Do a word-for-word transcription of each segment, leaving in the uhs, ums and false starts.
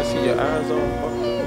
see your eyes on fire.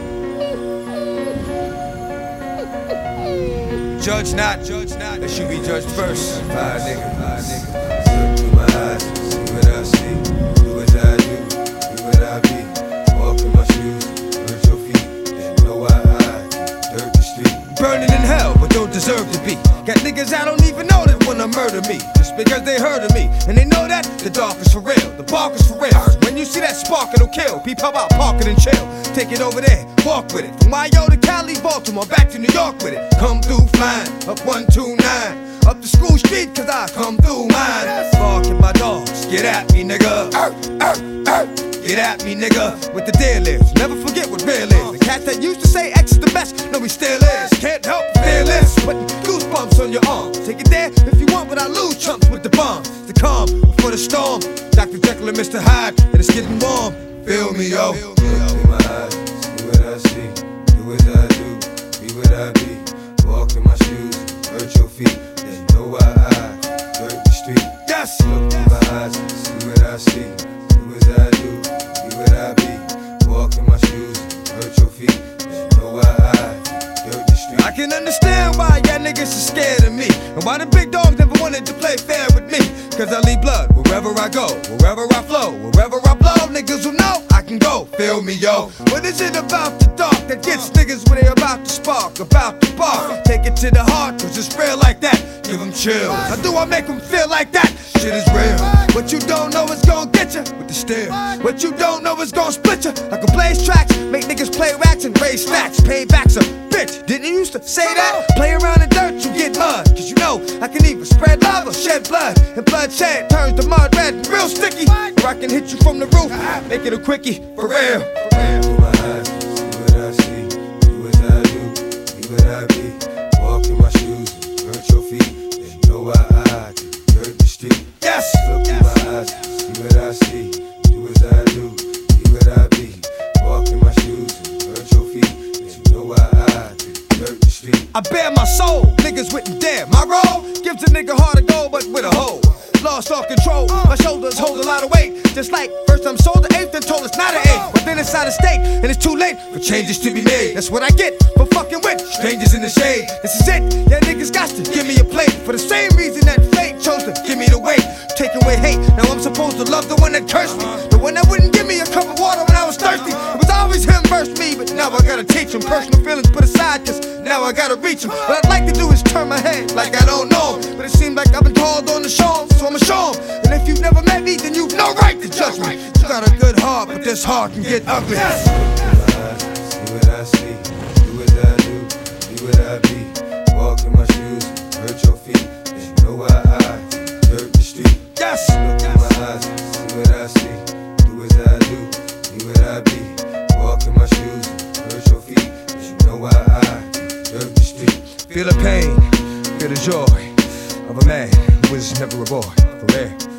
Judge not, judge not, that should be judged first. Fire nigga, fire nigga. Look through my eyes, see what I see. Do as I do, be what I be. Walk in my shoes, hurt your feet. Then know why I dirt the street. Burning in hell, but don't deserve to be. Got niggas I don't even know that wanna murder me, just because they heard of me. And they know that the dark is for real, the bark is for real. When you see that spark, it'll kill. Peep, how about park it and chill? Take it over there, walk with it. From Mayo to Cali, Baltimore, back to New York with it. Come through flying, up one two nine. Up the school street, cause I come through mine. Barking my dogs, get at me, nigga. Er, er, er. Get at me, nigga, with the deal is. Never forget what real is. The cat that used to say X is the best, no, he still is. Can't help fearless, putting goosebumps on your arm. Take it there if you want, but I lose chumps with the bombs. The calm before the storm. Doctor Jekyll and Mister Hyde, and it's getting warm. Feel me, yo. Look through my eyes, see what I see. Do as I do, be what I be. Walk in my shoes, hurt your feet. Then know why I dirt the street. Yes. Look through my eyes, see what I see. Do as I do, be what I be. Walk in my shoes, hurt your feet. Then know why I dirt the street. I can understand why y'all niggas are scared of me, and why the big dogs never wanted to play fair with me. Cause I leave blood wherever I go, wherever I flow, wherever I blow. Niggas will know I can go, feel me, yo. What is it about the dark that gets niggas when they about to spark, about to bark? Take it to the heart, cause it's real like that. Give them chills. How do I make them feel like that? Shit is real. What you don't know is gon' get you with the steel. What you don't know is gon' split you. I can blaze tracks, make niggas play racks and raise stacks. Payback's a bitch. Didn't you used to say that? Play around in dirt, you get mud. Cause you know I can either spread love or shed blood. And bloodshed turns the mud red and real sticky. Or I can hit you from the roof, make it a quickie, for real. Look through my eyes, see what I see. Do as I do, be what I be. Walk in my shoes, hurt your feet. Then know why I dirt the street. Yes. Look through my eyes, see what I see. Do as I do, be what I be. Walk in my shoes, hurt your feet. Then know why I dirt the street. I bear my soul, niggas wouldn't dare. My role gives a nigga hard to go, but with a hole. Lost all control, my shoulders hold a lot of weight. Just like first I'm sold the eighth and told it's not an eighth. But then it's out of state, and it's too late for changes to be made. That's what I get for fucking with strangers in the shade. This is it, yeah, niggas got to give me a plate. For the same reason that fate chose to give me the weight. Take away hate, now I'm supposed to love the one that cursed me. The one that wouldn't give me a cup of water when I was thirsty. It was always him versus me, but now I gotta teach him. Personal feelings put aside, cause now I gotta reach him. What I'd like to do is turn my head like I don't know him. But it seems like I've been called on to show him, so I'ma show him. And if you've never met me, then you've no right to judge me. You got a good heart, but this heart can get ugly. Look through my eyes, see what I see. Do as I do, be what I be. Walk in my shoes, hurt your feet. Then know why I dirt the street. Yes. Look through my eyes, see what I see. Do as I do, be what I be. Walk in my shoes, hurt your feet. Then know why I dirt the street. Feel the pain, feel the joy of a man who was never a boy, for real.